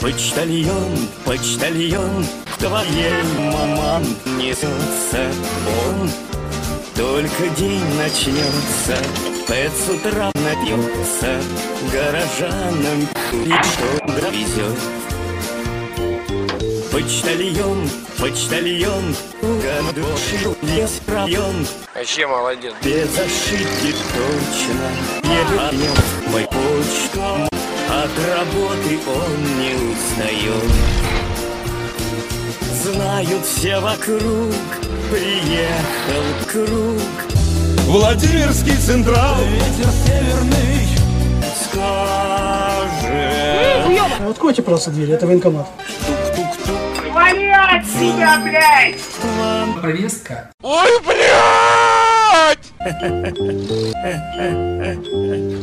Почтальон, почтальон, к твоей маман несется он. Только день начнется, Пэт с утра напьется, горожанам и что довезет. Почтальон, почтальон, гадошу весь район. Вообще молодец. Без ошибки точно не вернет мой почту. От работы он не устает. Знают все вокруг, приехал круг. Владимирский Централ. Ветер северный скажет. Откройте просто дверь, это военкомат. Тук-тук-тук. Вали отсюда, блядь! Повестка. Ой, блядь!